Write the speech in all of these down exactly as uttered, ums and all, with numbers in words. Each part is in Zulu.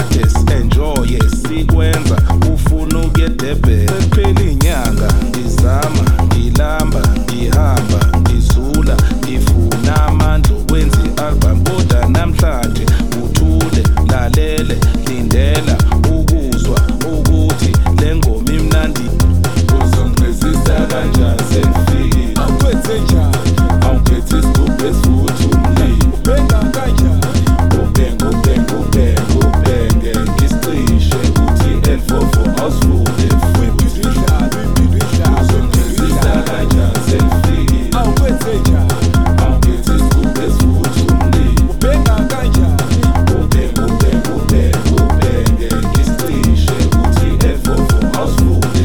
kade enjoye sikwenza ufuna ukuyedebe phela inyanga ngizama ngilamba ngihamba ngizula ngifuna amandla okwenza i-album kodwa namhlanje uthule lalele lindela ukuzwa ukuthi le ngoma imnandi uzongizisa kanjani sengifikile awuphethe njani awuphethe isigubhu esifuthi umlilo ubhenga kanjani ubhenga ubhenga ubhenga ubhenge ngiscishe uthi L forty-four awusifunde futhi idlala idlala uzongizisa kanjani sengifikile awuphethe njani awuphethe isigubhu esifuthi umlilo ubhenga kanjani ubhenga ubhenga ubhenga ubhenge ngiscishe uthi L forty-four awusifunde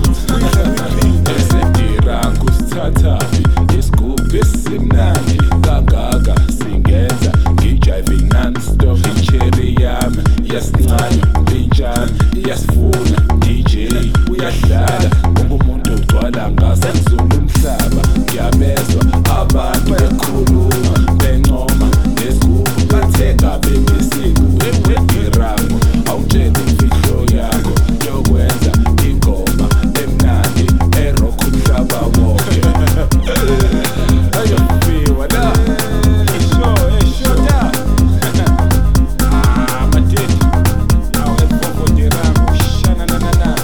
Tathapi isigubhu esimnandi kangaka singenza ngijive non-stop icherry yami yasincane injani iyasifuna D J uyadlala ungumuntu ogcwala ngasenzulu umhlaba ngiyabezwa abantu bekhuluma bencoma nesigubhu bathenga bemisiku iramu awutshela imfihlo yakho yokwenza ingoma emnandi erokha umhlaba wonke ayofika la isho esho da ah madidi awu efogo diramu shana na na na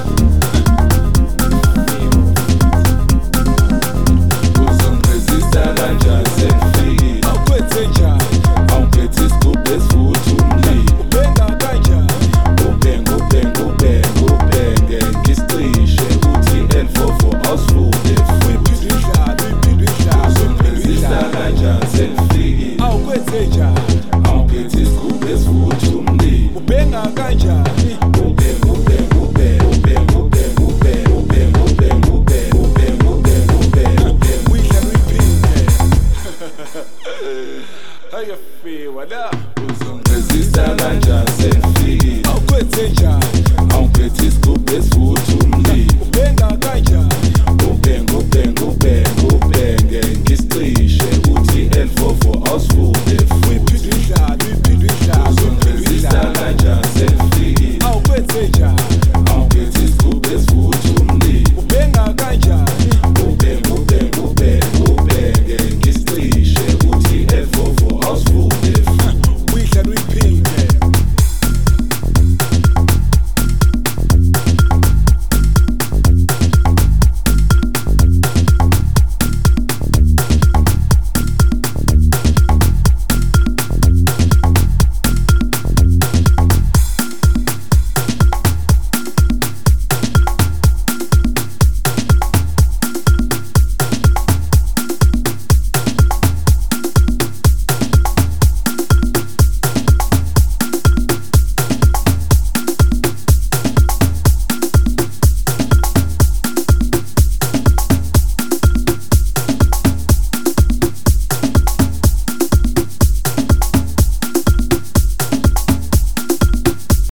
uzongizisa kanjani sengifikile awuphethe njani awuphethe isigubhu esifuthi umlilo ubhenga kanjani ubhenga ubhenga ubhenga ubhenge ngiscishe uthi L forty-four awusifunde futhi idlala idlala uzongizisa kanjani sengifikile awuphethe njani awuphethe isigubhu esifuthi umlilo ubhenga kanjani